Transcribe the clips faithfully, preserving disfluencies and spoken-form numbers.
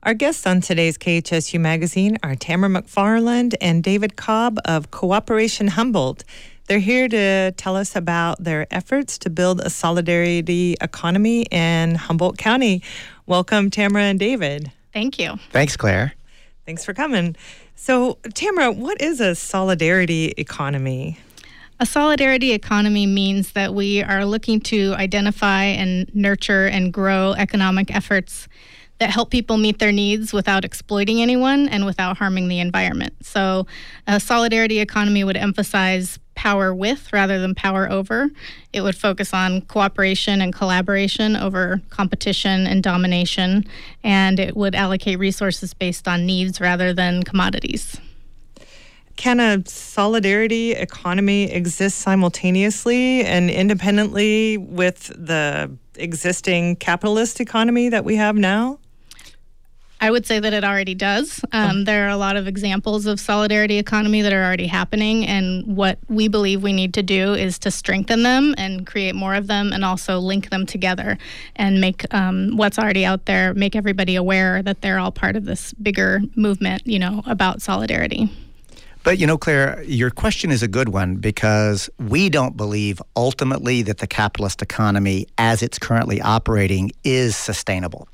Our guests on today's K H S U Magazine are Tamara McFarland and David Cobb of Cooperation Humboldt. They're here to tell us about their efforts to build a solidarity economy in Humboldt County. Welcome, Tamara and David. Thank you. Thanks, Claire. Thanks for coming. So, Tamara, what is a solidarity economy? A solidarity economy means that we are looking to identify and nurture and grow economic efforts that help people meet their needs without exploiting anyone and without harming the environment. So a solidarity economy would emphasize power with rather than power over. It would focus on cooperation and collaboration over competition and domination, and it would allocate resources based on needs rather than commodities. Can a solidarity economy exist simultaneously and independently with the existing capitalist economy that we have now? I would say that it already does. Um, there are a lot of examples of solidarity economy that are already happening, and what we believe we need to do is to strengthen them and create more of them, and also link them together and make um, what's already out there, make everybody aware that they're all part of this bigger movement, you know, about solidarity. But, you know, Claire, your question is a good one because we don't believe ultimately that the capitalist economy as it's currently operating is sustainable.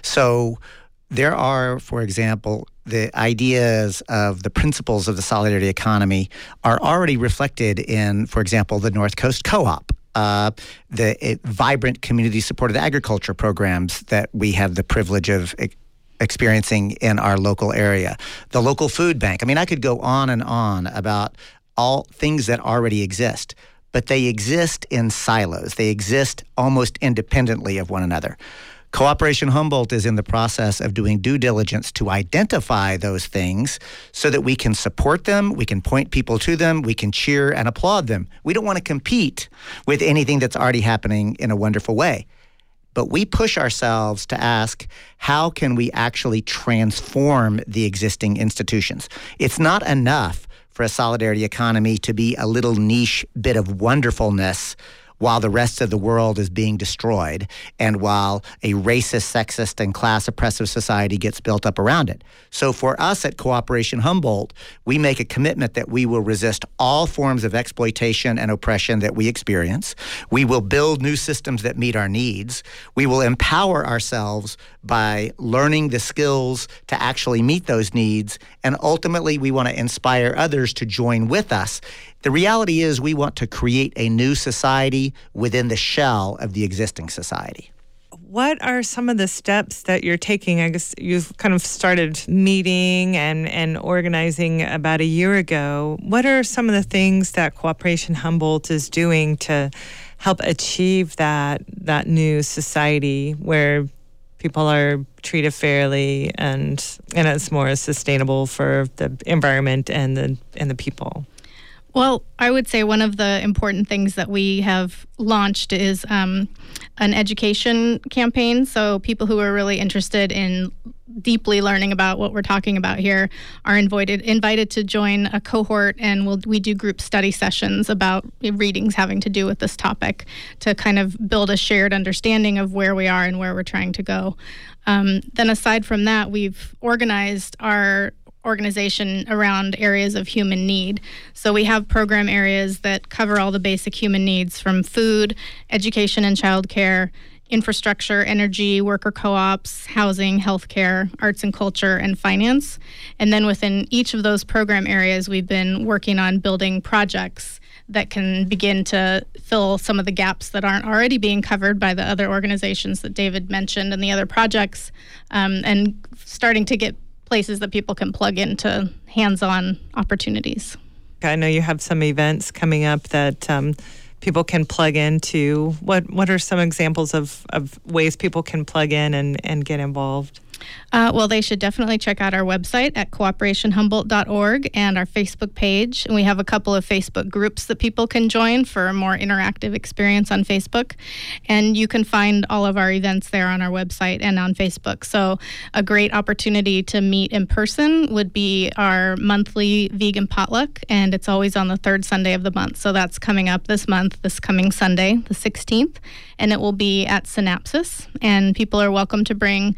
So there are, for example, the ideas of the principles of the solidarity economy are already reflected in, for example, the North Coast Co-op, uh, the uh, vibrant community-supported agriculture programs that we have the privilege of e- experiencing in our local area, the local food bank. I mean, I could go on and on about all things that already exist, but they exist in silos. They exist almost independently of one another. Cooperation Humboldt is in the process of doing due diligence to identify those things so that we can support them, we can point people to them, we can cheer and applaud them. We don't want to compete with anything that's already happening in a wonderful way. But we push ourselves to ask, how can we actually transform the existing institutions? It's not enough for a solidarity economy to be a little niche bit of wonderfulness while the rest of the world is being destroyed and while a racist, sexist, and class-oppressive society gets built up around it. So for us at Cooperation Humboldt, we make a commitment that we will resist all forms of exploitation and oppression that we experience. We will build new systems that meet our needs. We will empower ourselves by learning the skills to actually meet those needs. And ultimately, we want to inspire others to join with us. The reality is we want to create a new society within the shell of the existing society. What are some of the steps that you're taking? I guess you've kind of started meeting and, and organizing about a year ago. What are some of the things that Cooperation Humboldt is doing to help achieve that that new society where people are treated fairly and and it's more sustainable for the environment and the and the people? Well, I would say one of the important things that we have launched is um, an education campaign. So people who are really interested in deeply learning about what we're talking about here are invited invited to join a cohort, and we'll, we do group study sessions about readings having to do with this topic to kind of build a shared understanding of where we are and where we're trying to go. Um, then aside from that, we've organized our organization around areas of human need. So we have program areas that cover all the basic human needs from food, education and childcare, infrastructure, energy, worker co-ops, housing, healthcare, arts and culture, and finance. And then within each of those program areas, we've been working on building projects that can begin to fill some of the gaps that aren't already being covered by the other organizations that David mentioned and the other projects, um, and starting to get places that people can plug into hands-on opportunities. I know you have some events coming up that um, people can plug into. What what are some examples of, of ways people can plug in and, and get involved? Uh, well, they should definitely check out our website at cooperation humboldt dot org and our Facebook page. And we have a couple of Facebook groups that people can join for a more interactive experience on Facebook. And you can find all of our events there on our website and on Facebook. So a great opportunity to meet in person would be our monthly vegan potluck, and it's always on the third Sunday of the month. So that's coming up this month, this coming Sunday, the sixteenth, and it will be at Synapsis. And people are welcome to bring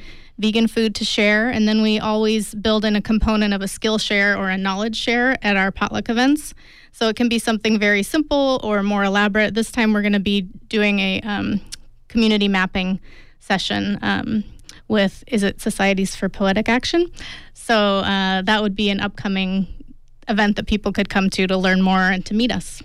vegan food to share. And then we always build in a component of a skill share or a knowledge share at our potluck events. So it can be something very simple or more elaborate. This time we're going to be doing a um, community mapping session um, with, is it Societies for Poetic Action? So uh, that would be an upcoming event that people could come to to learn more and to meet us.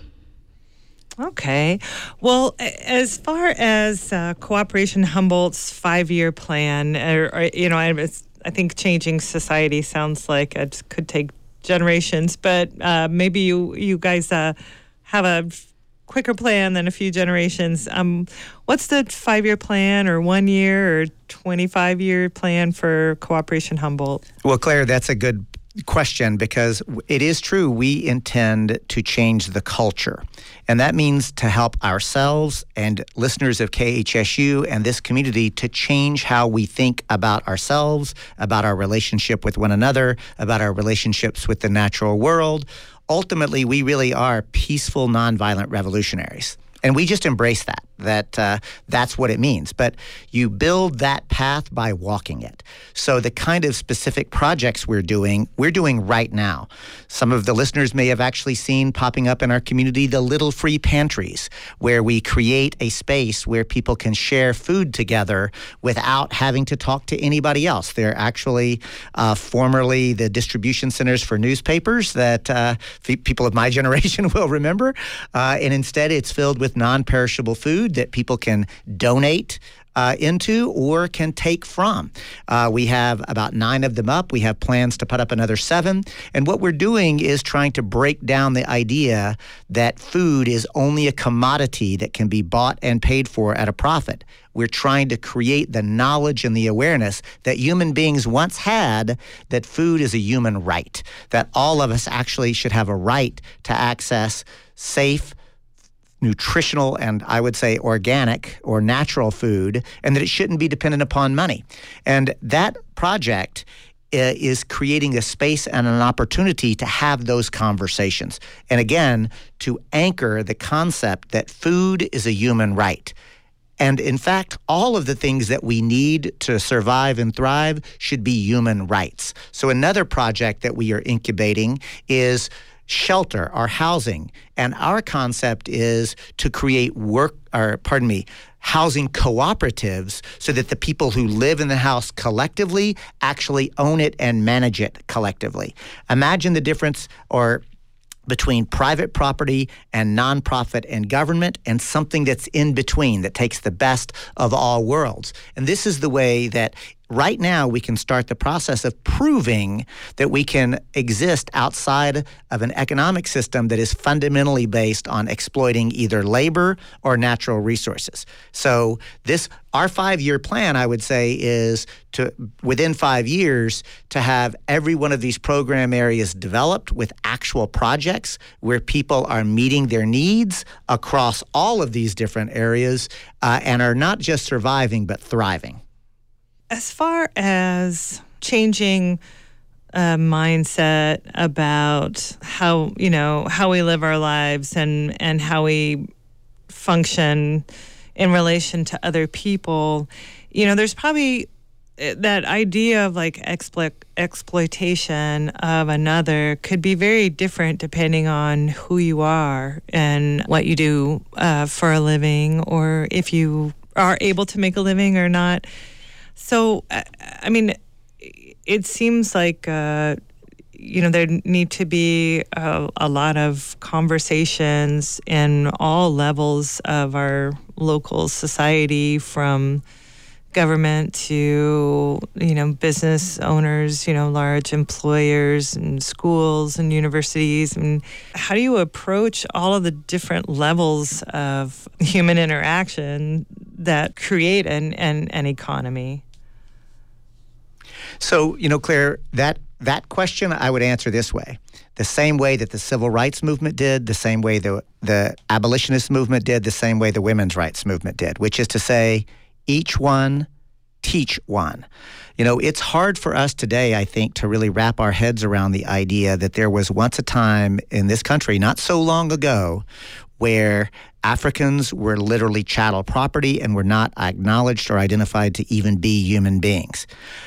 Okay. Well, as far as uh, Cooperation Humboldt's five-year plan, or, or you know, I, I think changing society sounds like it could take generations, but uh, maybe you you guys uh, have a quicker plan than a few generations. Um, what's the five-year plan, or one-year, or twenty-five-year plan for Cooperation Humboldt? Well, Claire, that's a good question, because it is true we intend to change the culture, and that means to help ourselves and listeners of K H S U and this community to change how we think about ourselves, about our relationship with one another, about our relationships with the natural world. Ultimately, we really are peaceful, nonviolent revolutionaries. And we just embrace that, that uh, that's what it means. But you build that path by walking it. So the kind of specific projects we're doing, we're doing right now. Some of the listeners may have actually seen popping up in our community the Little Free Pantries, where we create a space where people can share food together without having to talk to anybody else. They're actually uh, formerly the distribution centers for newspapers that uh, people of my generation will remember. Uh, and instead, it's filled with non-perishable food that people can donate uh, into or can take from. Uh, we have about nine of them up. We have plans to put up another seven. And what we're doing is trying to break down the idea that food is only a commodity that can be bought and paid for at a profit. We're trying to create the knowledge and the awareness that human beings once had, that food is a human right, that all of us actually should have a right to access safe, nutritional, and I would say organic or natural food, and that it shouldn't be dependent upon money. And that project uh, is creating a space and an opportunity to have those conversations. And again, to anchor the concept that food is a human right. And in fact, all of the things that we need to survive and thrive should be human rights. So another project that we are incubating is shelter, our housing. And our concept is to create work, or pardon me, housing cooperatives so that the people who live in the house collectively actually own it and manage it collectively. Imagine the difference or between private property and nonprofit and government, and something that's in between that takes the best of all worlds. And this is the way that right now we can start the process of proving that we can exist outside of an economic system that is fundamentally based on exploiting either labor or natural resources. So this, our five-year plan, I would say, is to, within five years, to have every one of these program areas developed with actual projects where people are meeting their needs across all of these different areas uh, and are not just surviving but thriving. As far as changing a mindset about how, you know, how we live our lives and, and how we function in relation to other people, you know, there's probably that idea of like explo- exploitation of another could be very different depending on who you are and what you do uh, for a living, or if you are able to make a living or not. So, I mean, it seems like, uh, you know, there need to be a, a lot of conversations in all levels of our local society, from government to, you know, business owners, you know, large employers and schools and universities. And how do you approach all of the different levels of human interaction that create an, an, an economy? So, you know, Claire, that that question I would answer this way. The same way that the civil rights movement did, the same way the, the abolitionist movement did, the same way the women's rights movement did, which is to say, each one, teach one. You know, it's hard for us today, I think, to really wrap our heads around the idea that there was once a time in this country, not so long ago, where Africans were literally chattel property and were not acknowledged or identified to even be human beings.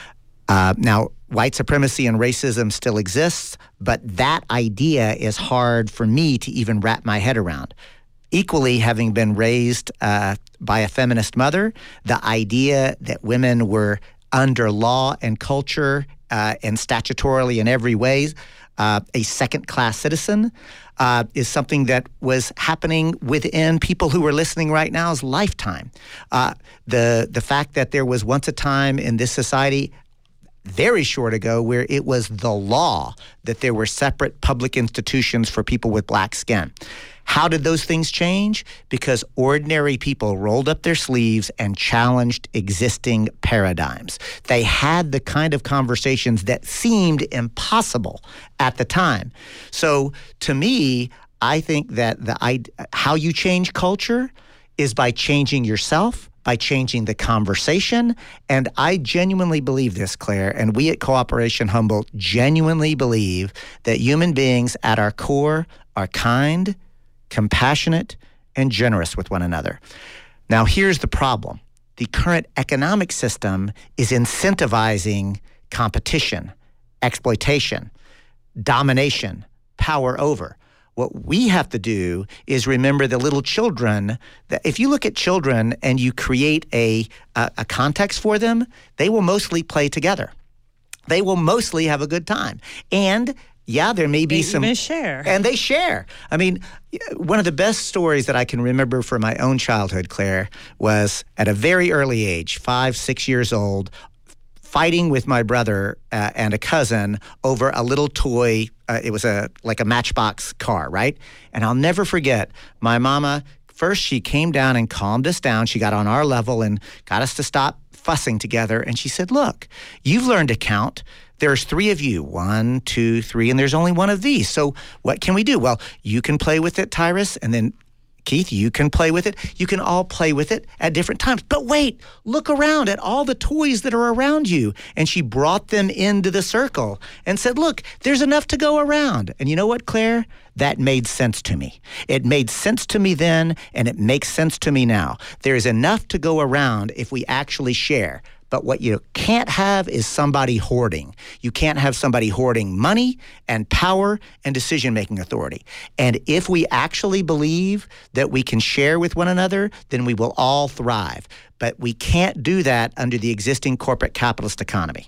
Uh, now, white supremacy and racism still exists, but that idea is hard for me to even wrap my head around. Equally, having been raised uh, by a feminist mother, the idea that women were under law and culture uh, and statutorily in every way uh, a second-class citizen uh, is something that was happening within people who were listening right now's lifetime. Uh, the the fact that there was once a time in this society very short ago where it was the law that there were separate public institutions for people with black skin. How did those things change? Because ordinary people rolled up their sleeves and challenged existing paradigms. They had the kind of conversations that seemed impossible at the time. So to me, I think that the I, how you change culture is by changing yourself, by changing the conversation. And I genuinely believe this, Claire, and we at Cooperation Humboldt genuinely believe that human beings at our core are kind, compassionate, and generous with one another. Now, here's the problem. The current economic system is incentivizing competition, exploitation, domination, power over. What we have to do is remember the little children. That if you look at children and you create a, a, a context for them, they will mostly play together. They will mostly have a good time. And yeah, there may be they some... They share. And they share. I mean, one of the best stories that I can remember from my own childhood, Claire, was at a very early age, five, six years old, fighting with my brother uh, and a cousin over a little toy. Uh, it was a like a Matchbox car, right? And I'll never forget, my mama, first she came down and calmed us down. She got on our level and got us to stop fussing together. And she said, look, you've learned to count. There's three of you, one, two, three, and there's only one of these. So what can we do? Well, you can play with it, Tyrus, and then Keith, you can play with it. You can all play with it at different times. But wait, look around at all the toys that are around you. And she brought them into the circle and said, look, there's enough to go around. And you know what, Claire? That made sense to me. It made sense to me then, and it makes sense to me now. There is enough to go around if we actually share. But what you can't have is somebody hoarding. You can't have somebody hoarding money and power and decision-making authority. And if we actually believe that we can share with one another, then we will all thrive. But we can't do that under the existing corporate capitalist economy.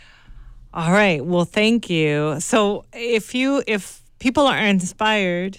All right. Well, thank you. So if you if people are inspired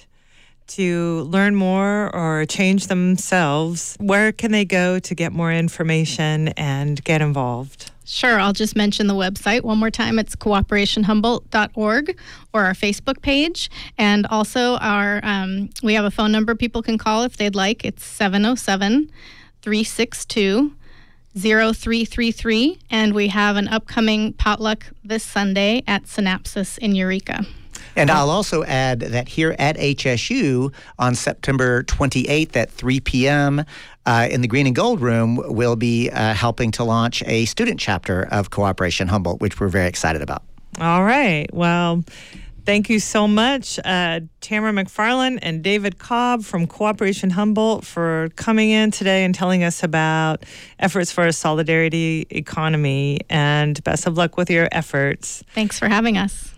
to learn more or change themselves, where can they go to get more information and get involved? Sure. I'll just mention the website one more time. It's cooperation humboldt dot org or our Facebook page. And also our um, we have a phone number people can call if they'd like. It's seven oh seven, three six two, oh three three three. And we have an upcoming potluck this Sunday at Synapsis in Eureka. And I'll also add that here at H S U on September twenty-eighth at three p.m. Uh, in the Green and Gold Room, we'll be uh, helping to launch a student chapter of Cooperation Humboldt, which we're very excited about. All right. Well, thank you so much, uh, Tamara McFarland and David Cobb from Cooperation Humboldt, for coming in today and telling us about efforts for a solidarity economy. And best of luck with your efforts. Thanks for having us.